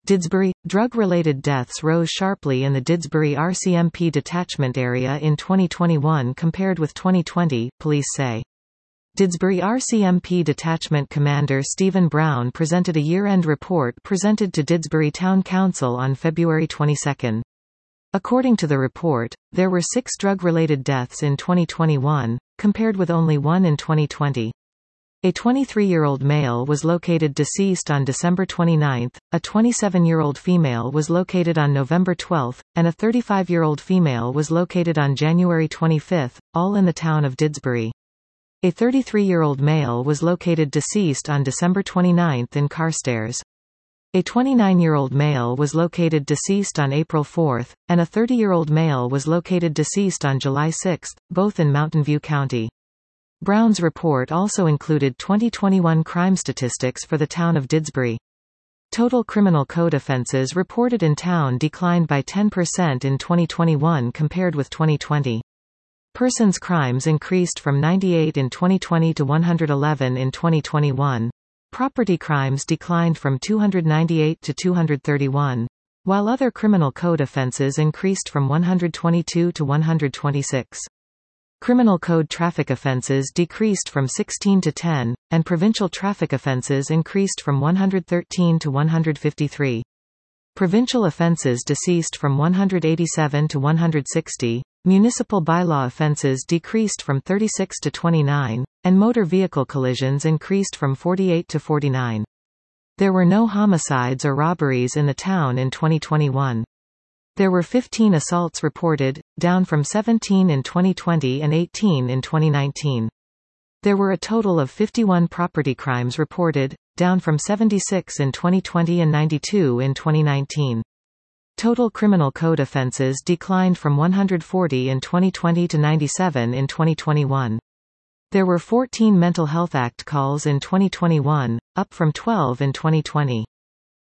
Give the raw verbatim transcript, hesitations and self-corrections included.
Didsbury – Drug-related deaths rose sharply in the Didsbury R C M P detachment area in twenty twenty-one compared with twenty twenty, police say. Didsbury R C M P Detachment Commander Stephen Brown presented a year-end report presented to Didsbury Town Council on February twenty-second. According to the report, there were six drug-related deaths in twenty twenty-one, compared with only one in twenty twenty. A twenty-three-year-old male was located deceased on December twenty-ninth, a twenty-seven-year-old female was located on November twelfth, and a thirty-five-year-old female was located on January twenty-fifth, all in the town of Didsbury. A thirty-three-year-old male was located deceased on December twenty-ninth in Carstairs. A twenty-nine-year-old male was located deceased on April fourth, and a thirty-year-old male was located deceased on July sixth, both in Mountain View County. Brown's report also included twenty twenty-one crime statistics for the town of Didsbury. Total criminal code offenses reported in town declined by ten percent in twenty twenty-one compared with twenty twenty. Persons crimes increased from ninety-eight in twenty twenty to one hundred eleven in twenty twenty-one. Property crimes declined from two hundred ninety-eight to two hundred thirty-one, while other criminal code offenses increased from one hundred twenty-two to one hundred twenty-six. Criminal code traffic offenses decreased from sixteen to ten, and provincial traffic offenses increased from one hundred thirteen to one hundred fifty-three. Provincial offenses decreased from one hundred eighty-seven to one hundred sixty, municipal bylaw offenses decreased from thirty-six to twenty-nine, and motor vehicle collisions increased from forty-eight to forty-nine. There were no homicides or robberies in the town in twenty twenty-one. There were fifteen assaults reported, down from seventeen in twenty twenty and eighteen in twenty nineteen. There were a total of fifty-one property crimes reported, down from seventy-six in twenty twenty and ninety-two in twenty nineteen. Total criminal code offenses declined from one hundred forty in twenty twenty to ninety-seven in twenty twenty-one. There were fourteen Mental Health Act calls in twenty twenty-one, up from twelve in twenty twenty.